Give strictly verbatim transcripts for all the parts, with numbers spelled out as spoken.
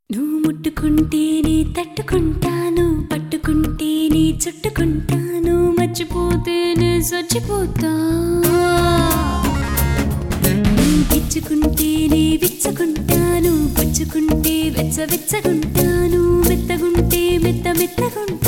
నువ్వు ముట్టుకుంటేనే తట్టుకుంటాను, పట్టుకుంటేనే చుట్టుకుంటాను, మర్చిపోతేనే చచ్చిపోతా. ఇచ్చుకుంటేనే విచ్చుకుంటాను, పుచ్చుకుంటే వెచ్చ వెచ్చగుంటాను, మెత్తగుంటే మెత్త మెత్తగుంటా.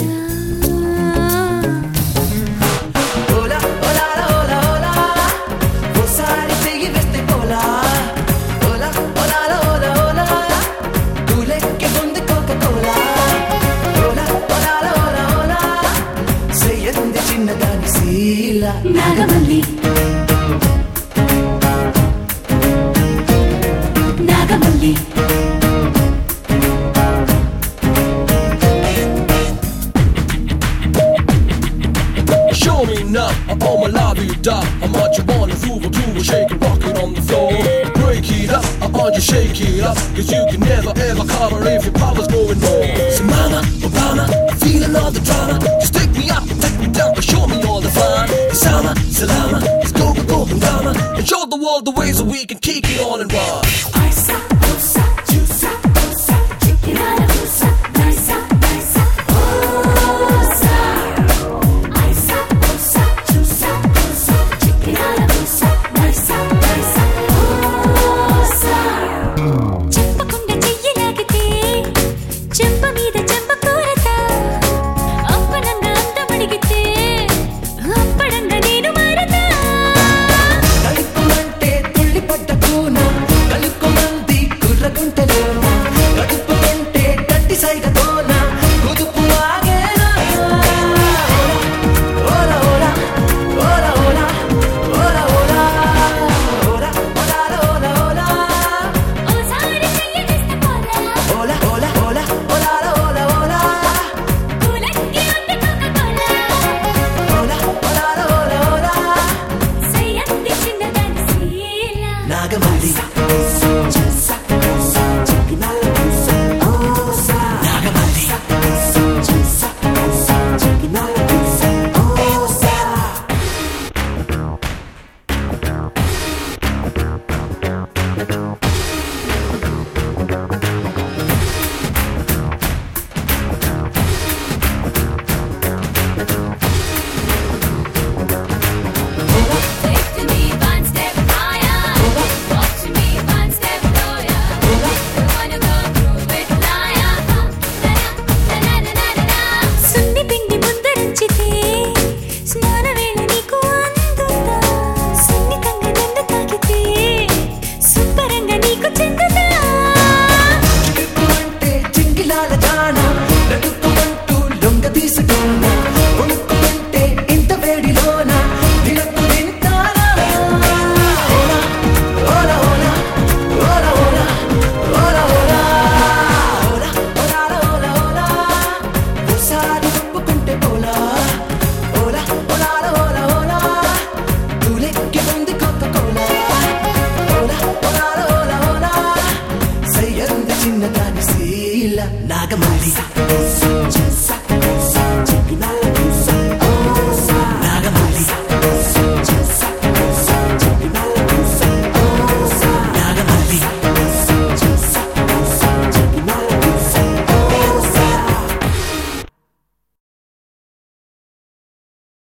నాగమల్లి నాగమల్లి Show me now, oh my love you da. How much you wanna move or do or shake and rock it on the floor. Break it up, I want you shake it up, cause you can never ever cover if your power's going low. So mama, Obama, feeling all the drama, just take me up, take me down, but show me all the fun. Sama, Salama, let's go, go, go, and drama, and show the world the ways that we can kick it on and run.